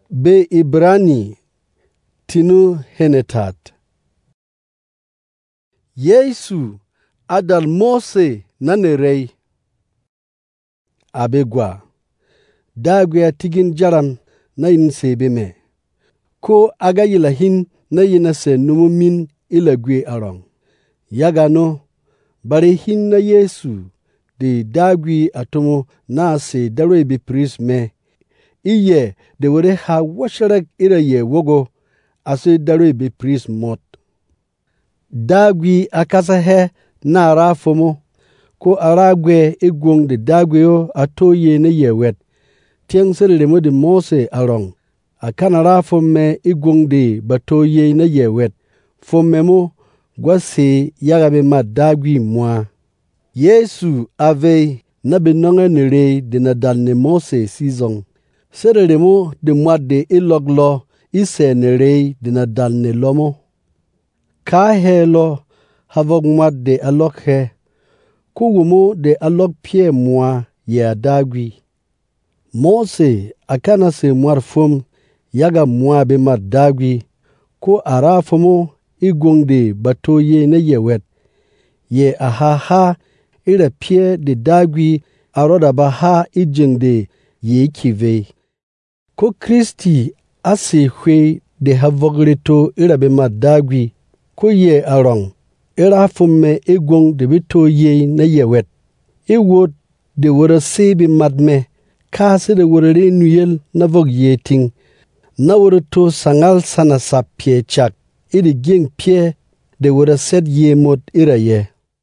be Ibrani tinu henetat. Yesu adal Mose nanerei. Abegwa. Dagwe tigin jaram na yin sebe me. Ko aga yila hin na yina se numumin ilagwe arong. Yagano bari hin na Yesu de dagwi atomo na se dare bi pris me. Iye de wore ha washarek ira ye wogo ase dare bi pris mot. Dagwi akasa he na rafomo ko aragwe igwong de dagwe yo atoye ne yewet. Tiang sere mo de Mose arong. Akana rafom me igwong de batoye ne yewet. Fomemo gwase yagabe ma dagwi mwa. Yesu ave na benonge nere de na dal ne Mose sizong. Sere mo de mwa de iloglo ise nere de na dal ne lomo. Ka helo havog mwa de alok he. Kugumo de alok pie mwa ye dagwi. Mose akana se mwar fom yaga mwa be ma dagwi. Ko arafomo igwongde batoye ne yewet. Ye ahaha ira pie de dagwi aroda baha ijengde ye kive. Ko Kristi ase hwe de havogreto ira be ma dagwi. Ko ye arong. Ira fumme igwong de bitoye ne yewet. Iwot de wora sebe madme. Kase de wora re nuyel na vog yeting. Na wora to sangal sana sa pie chak. Iri ging pie de wora set ye mot ira ye.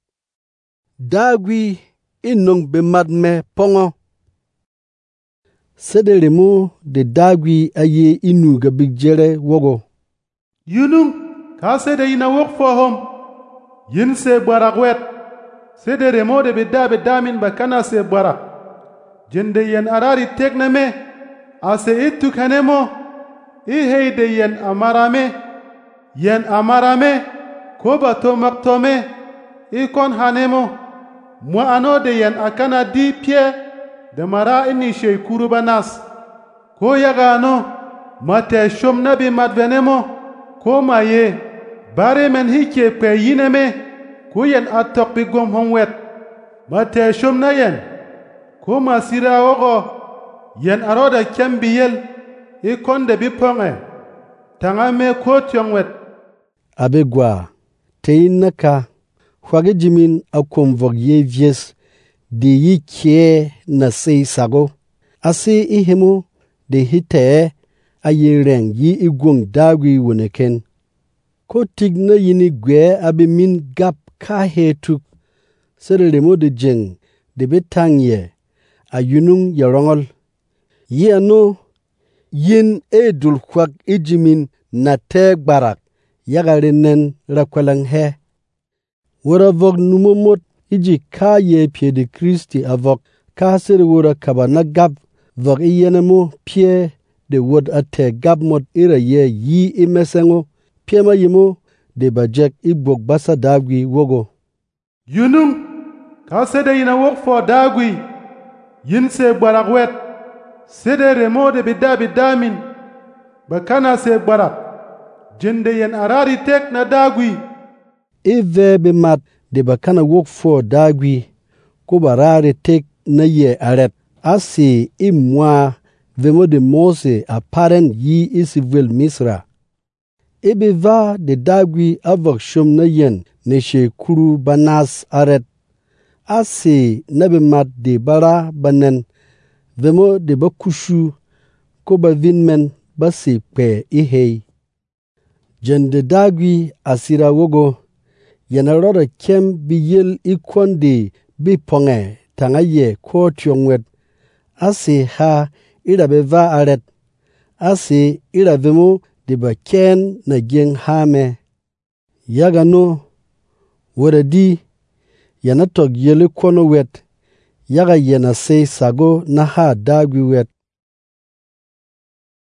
Dagwi inong be madme pongo. Sedere mo de dagwi aye inu gabigjere wogo. Yunung kase de ina wok fohom. Yin se barak sedere mo de be damin bakana se barak. Jende yen arari tekna me. Ase itu kanemo. Ihei de yen amarame. Yen amarame. Kobato maktome. Ikon hanemo. Mwa ano de yen akana di pie. De mara ini shei kurubanas. Ko yaga ano. Mate shom nabi madvenemo. Ko maye. Bare men hike pe yineme. Ko yen atok bigom hongwet. Mate shom na yen. Ko masira ogo. Yen aroda kembiyel. Ikon de biponge. Tangame ko tyongwet. Abegwa. Teyin naka. Hwage jimin akom vog ye vies. De yi kie na sei sago. Ase ihemo de hite aye reng yi igwong dagwi woneken. Ko tig na yini gwe abe min gap ka hetuk. Sere remo de jeng de betang ye. Ayunung yarongol. Yi ano yin edul kwak ijimin na teg barak. Yagarenen rakwalang he. Wora vog numomot iji ka ye pie de Kristi avok. Ka sere wora kaba na gap vog iyenemo pie de wod ate gap mot ira ye yi imesengo. Pie ma yimo de bajek igbok basa dagwi wogo. Yunung ka sede ina wok fo dagwi. Yin se barak sede remo de bidamin. Bakana se barak. Jende yen arari tek na dagwi. Ive be mat de bakana wok fo dagwi. Ko barare tek na ye aret. Asi imwa vemo de Mose aparen yi isivel Misra. Ebe va de dagwi avok shom na yen ne she kuru banas aret. Asi nabe mat de bara banen. Vemo de bakushu ko bavinmen basi pe ihei. Jende dagwi asira wogo. Yanarora kem biyel ikwande bi ponge tangaye ko tyongwet. Asi ha ira beva aret. Asi ira vemo de baken na geng hame. Yagano waradi yanatok yele kono wet. Yaga yana say sago na ha dagwi wet.